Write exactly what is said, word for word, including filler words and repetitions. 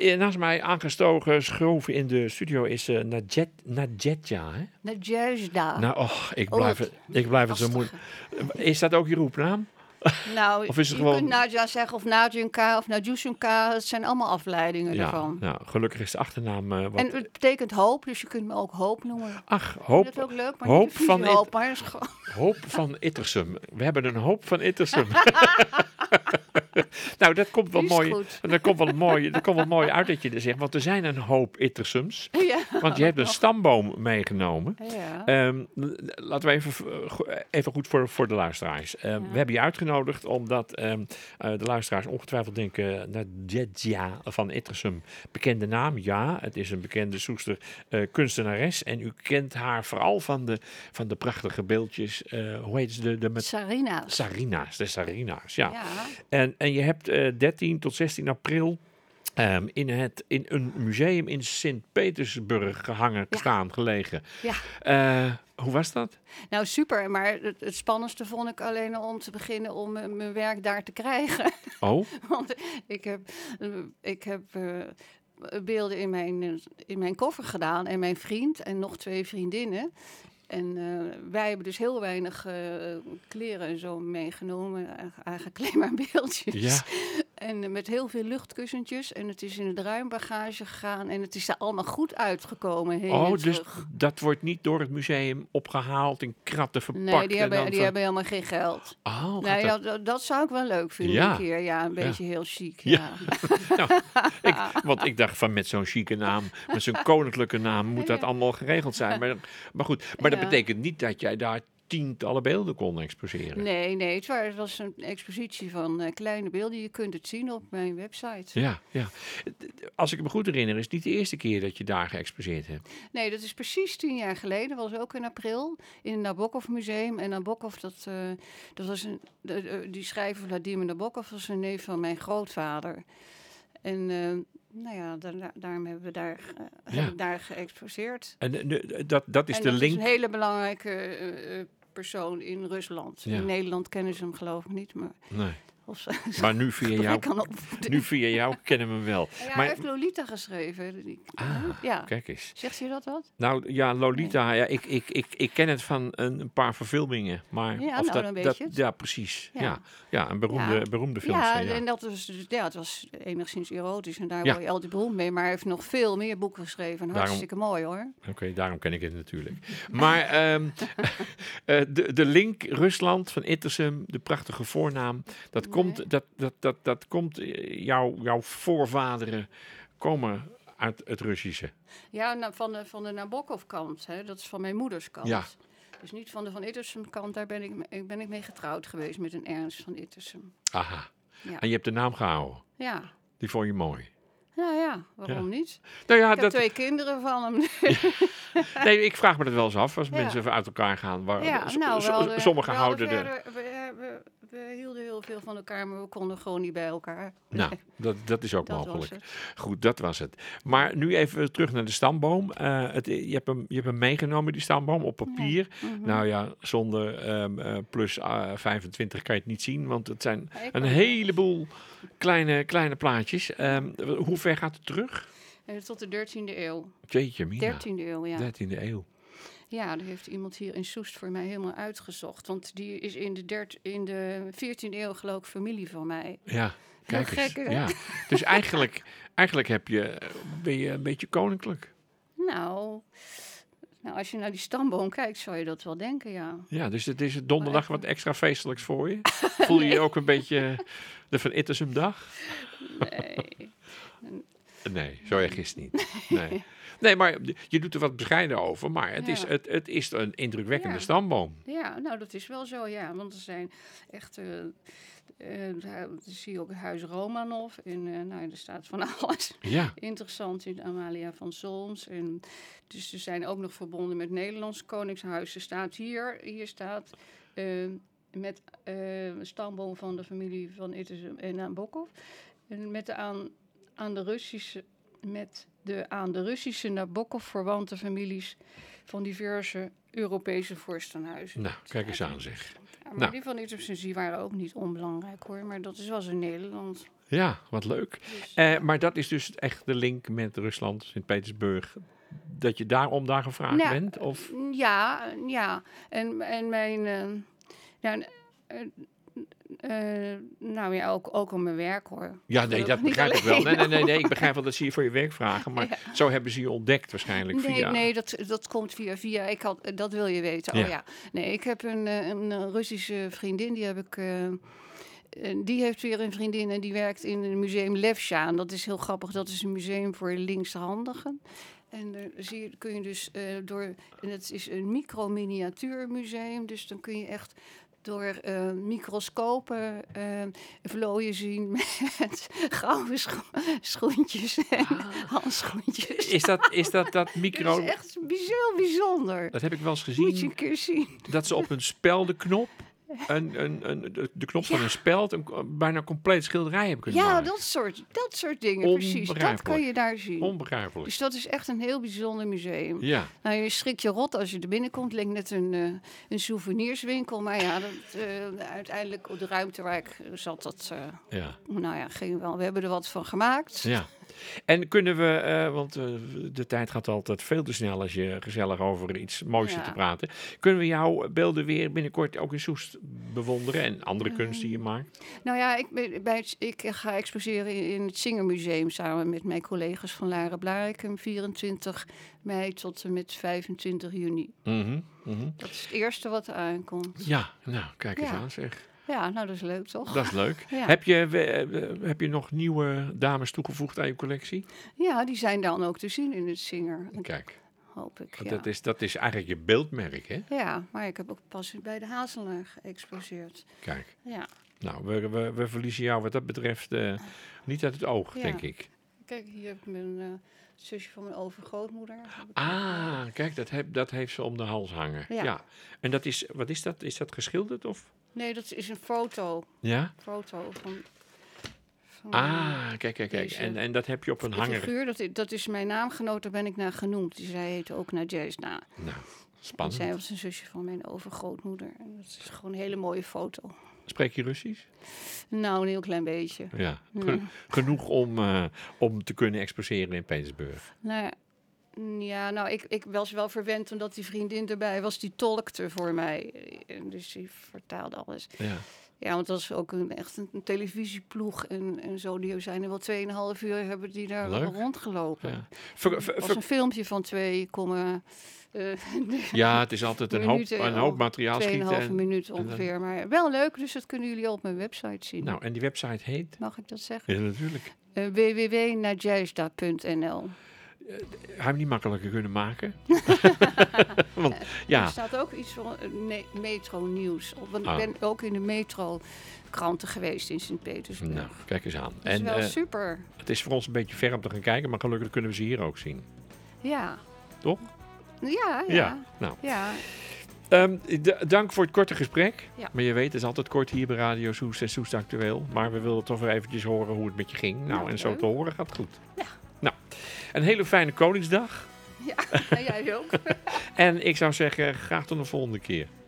Uh, naast mij aangestoken, schoven in de studio is uh, Nadjet, Nadjetja, hè? Nadjezda. Nou, och, ik blijf, Oh, het, ik blijf het zo moeilijk. Is dat ook je roepnaam? Nou, Of is het je gewoon... kunt Nadja zeggen of Nadjunka of Nadjusunka. Het zijn allemaal afleidingen ja, ervan. Nou, gelukkig is de achternaam... Uh, wat... En het betekent hoop, dus je kunt me ook hoop noemen. Ach, hoop. Vind je dat ook leuk? Maar hoop niet de van hoop, it... maar het is gewoon... Hoop van Ittersum. We hebben een hoop van Ittersum. Nou, dat komt wel mooi. Dat komt wel mooi. Dat komt wel mooi uit dat je er zegt, want er zijn een hoop Ittersums. Ja. Want je hebt een stamboom meegenomen. Ja. Um, laten we even, even goed voor, voor de luisteraars. Um, ja. We hebben je uitgenodigd omdat um, uh, de luisteraars ongetwijfeld denken, Nadjetja van Ittersum, bekende naam. Ja, het is een bekende Soester uh, kunstenares en u kent haar vooral van de, van de prachtige beeldjes. Uh, hoe heet ze? De, de met... Sarina's. Sarina's, de Sarina's, ja. ja. En, en je hebt uh, dertien tot zestien april um, in, het, in een museum in Sint-Petersburg gehangen, ja. staan, gelegen. Ja. Uh, hoe was dat? Nou, super. Maar het, het spannendste vond ik alleen om te beginnen om uh, mijn werk daar te krijgen. Oh? Want ik heb... Uh, ik heb uh, beelden in mijn, in mijn koffer gedaan en mijn vriend en nog twee vriendinnen. En uh, wij hebben dus heel weinig uh, kleren en zo meegenomen, eigenlijk alleen maar beeldjes. Ja. En uh, met heel veel luchtkussentjes. En het is in het ruimbagage gegaan en het is daar allemaal goed uitgekomen. Heen oh, en dus terug. Dat wordt niet door het museum opgehaald, in kratten verpakt? Nee, die, hebben, en dan die van... hebben helemaal geen geld. Oh, nee, dat... dat, dat zou ik wel leuk vinden ja. een keer. Ja, een beetje ja. heel chic. Ja. Ja. nou, ik, want ik dacht van met zo'n chique naam, met zo'n koninklijke naam, moet dat allemaal geregeld zijn. Maar, maar goed, maar dat ja. betekent niet dat jij daar tientallen beelden kon exposeren. Nee, nee, het, was, het was een expositie van uh, kleine beelden. Je kunt het zien op mijn website. Ja, ja. Als ik me goed herinner, is het niet de eerste keer dat je daar geëxposeerd hebt. Nee, dat is precies tien jaar geleden. Dat was ook in april in het Nabokov Museum. En Nabokov, dat, uh, dat was een, de, de, die schrijver Vladimir Nabokov was een neef van mijn grootvader. En uh, nou ja, daar, daarom hebben we daar, uh, ja. hebben daar geëxposeerd. En uh, dat, dat is en de dat link... is een hele belangrijke uh, persoon in Rusland. Ja. In Nederland kennen ze hem geloof ik niet, maar... Nee. Of, maar nu via, jou, nu via jou kennen we hem wel. Ja, maar, hij heeft Lolita geschreven. Die, ah, ja. Kijk eens. Zegt je dat wat? Nou ja, Lolita, nee. ja, ik, ik, ik, ik ken het van een, een paar verfilmingen. Maar ja, of nou, dat, dan weet dat, je het. Ja, precies. Ja, ja, ja een beroemde, ja. beroemde film. Ja, ja, en dat was, ja, het was enigszins erotisch. En daar ja. word je altijd beroemd mee. Maar hij heeft nog veel meer boeken geschreven. En hartstikke daarom, mooi hoor. Oké, okay, daarom ken ik het natuurlijk. Maar um, uh, de, de link Rusland van Ittersum, de prachtige voornaam, dat nee. komt... Dat, dat, dat, dat komt, jouw, jouw voorvaderen komen uit het Russische. Ja, nou, van de, van de Nabokov-kant. Hè, dat is van mijn moeders kant. Ja. Dus niet van de Van Ittersum kant. Daar ben ik, ben ik mee getrouwd geweest met een Ernst van Ittersum. Aha. Ja. En je hebt de naam gehouden? Ja. Die vond je mooi? Nou ja, waarom ja. niet? Nou ja, ik heb dat... twee kinderen van hem. Ja. Nee, ik vraag me dat wel eens af als ja. mensen even uit elkaar gaan. Waar, ja, s- nou, s- we hadden, sommigen we houden de... verder, we, we, we hielden heel veel van elkaar, maar we konden gewoon niet bij elkaar. Nou, nee. dat, dat is ook dat mogelijk. Goed, dat was het. Maar nu even terug naar de stamboom. Uh, het, je, hebt hem, je hebt hem meegenomen, die stamboom, op papier. Ja. Mm-hmm. Nou ja, zonder um, uh, plus uh, vijfentwintig kan je het niet zien, want het zijn ja, een heleboel kleine, kleine plaatjes. Um, hoe ver gaat het terug? Uh, tot de dertiende eeuw. Jeetje, Mina. dertiende eeuw, ja. dertiende eeuw. Ja, daar heeft iemand hier in Soest voor mij helemaal uitgezocht. Want die is in de, dert, in de veertiende eeuw geloof ik familie van mij. Ja, kijk heel eens. Gek, hè? Ja. Dus eigenlijk, eigenlijk heb je, ben je een beetje koninklijk. Nou, nou, als je naar die stamboom kijkt, zou je dat wel denken, ja. Ja, dus het is donderdag wat extra feestelijks voor je. Voel je nee. je ook een beetje de Van Ittersum dag? Nee. Nee, zo erg is het niet. Nee. Nee, maar je doet er wat bescheiden over, maar het, ja. is, het, het is een indrukwekkende ja. stamboom. Ja, nou dat is wel zo, ja. Want er zijn echt, uh, uh, zie je ook Huis Romanov en uh, nou, er staat van alles ja. interessant in Amalia van Solms. En dus ze zijn ook nog verbonden met Nederlands Koningshuis. Er staat hier, hier staat uh, met uh, een stamboom van de familie van Ittersum en Nabokov. En met de aan, aan de Russische... met de aan de Russische Nabokov verwante families van diverse Europese vorstenhuizen. Nou, kijk eens aan zeg. Ja, maar nou. die van Ittersum die waren ook niet onbelangrijk hoor, maar dat is wel zo in Nederland. Ja, wat leuk. Dus, Uh, maar dat is dus echt de link met Rusland, Sint-Petersburg. Dat je daarom daar gevraagd nou, bent? Of? Ja, ja. En, en mijn... Uh, ja, uh, Uh, nou ja, ook, ook om mijn werk hoor. Ja, nee, dat begrijp ik wel. Nee, nee, nee, nee, ik begrijp wel dat ze je voor je werk vragen. Maar ja. Zo hebben ze je ontdekt waarschijnlijk nee, via... Nee, dat, dat komt via via. Ik had, dat wil je weten. Ja. Oh ja. Nee, ik heb een, een Russische vriendin. Die heb ik... Uh, die heeft weer een vriendin en die werkt in het museum Levsha. En dat is heel grappig. Dat is een museum voor linkshandigen. En daar zie je, kun je dus uh, door... En het is een micro-miniatuurmuseum. Dus dan kun je echt... door uh, microscopen uh, vlooien zien met gouden scho- schoentjes en ah. handschoentjes. Is dat, is dat dat micro... Dat is echt heel bijzonder. Dat heb ik wel eens gezien. Moet je een keer zien. Dat ze op een speldenknop, een, een, een, de knop ja. van een speld, een bijna compleet schilderij hebben kunnen ja, maken. Ja, dat soort, dat soort dingen, precies. Dat kan je daar zien. Onbegrijpelijk. Dus dat is echt een heel bijzonder museum. Ja. Nou, je schrikt je rot als je er binnenkomt. Het lijkt net een, uh, een souvenirswinkel. Maar ja, dat, uh, uiteindelijk op de ruimte waar ik zat, dat... Uh, ja. Nou ja, ging wel. We hebben er wat van gemaakt. Ja. En kunnen we, uh, want uh, de tijd gaat altijd veel te snel als je gezellig over iets moois zit ja. te praten. Kunnen we jouw beelden weer binnenkort ook in Soest bewonderen en andere um, kunst die je maakt? Nou ja, ik, bij het, ik ga exposeren in, in het Zingermuseum samen met mijn collega's van Lara Blarikum, vierentwintig mei tot en met vijfentwintig juni. Mm-hmm, mm-hmm. Dat is het eerste wat er aankomt. Ja, nou, kijk eens ja. aan zeg. Ja, nou dat is leuk toch? Dat is leuk. Ja. Heb, je, uh, heb je nog nieuwe dames toegevoegd aan je collectie? Ja, die zijn dan ook te zien in het Zinger. Kijk. Hoop ik, ja. dat, is, dat is eigenlijk je beeldmerk, hè? Ja, maar ik heb ook pas bij de Hazelaar geëxposeerd. Kijk. Ja. Nou, we, we, we verliezen jou wat dat betreft uh, niet uit het oog, ja. denk ik. Kijk, hier heb ik mijn uh, zusje van mijn overgrootmoeder. Ah, kijk, dat, heb, dat heeft ze om de hals hangen. Ja. ja. En dat is, wat is dat? Is dat geschilderd of... Nee, dat is een foto. Ja? Foto van... van ah, kijk, kijk, kijk. En, en dat heb je op een hanger. Figuur, dat, is, dat is mijn naamgenoot, daar ben ik naar genoemd. Dus zij heette ook naar Jazz na. Nou, spannend. En zij was een zusje van mijn overgrootmoeder. En dat is gewoon een hele mooie foto. Spreek je Russisch? Nou, een heel klein beetje. Ja, ja. Genoeg om, uh, om te kunnen exposeren in Petersburg. Nou ja. Ja, nou, ik, ik was wel verwend omdat die vriendin erbij was. Die tolkte voor mij. En dus die vertaalde alles. Ja, ja want dat is ook een, echt een, een televisieploeg. En, en zo, die zijn er wel tweeënhalf uur hebben die daar Leuk. rondgelopen. Ja. Het was een filmpje van twee komma... Uh, ja, het is altijd een hoop, een hoop materiaal schieten. tweeënhalve minuut ongeveer. Maar wel leuk, dus dat kunnen jullie op mijn website zien. Nou, en die website heet? Mag ik dat zeggen? Ja, natuurlijk. Uh, w w w punt najesta punt n l Uh, hij hem niet makkelijker kunnen maken. Want, ja. Er staat ook iets van uh, ne- metro nieuws. Want ah. ik ben ook in de metro kranten geweest in Sint-Petersburg. Nou, kijk eens aan. Dat is en, wel uh, super. Het is voor ons een beetje ver om te gaan kijken, maar gelukkig kunnen we ze hier ook zien. Ja. Toch? Ja, ja. Ja, nou. Ja. Um, d- dank voor het korte gesprek. Ja. Maar je weet, het is altijd kort hier bij Radio Soest en Soest Actueel. Maar we wilden toch weer eventjes horen hoe het met je ging. Nou, Nou, en zo leuk. te horen gaat goed. Ja. Nou, een hele fijne Koningsdag. Ja, en jij ook. En ik zou zeggen, graag tot een volgende keer.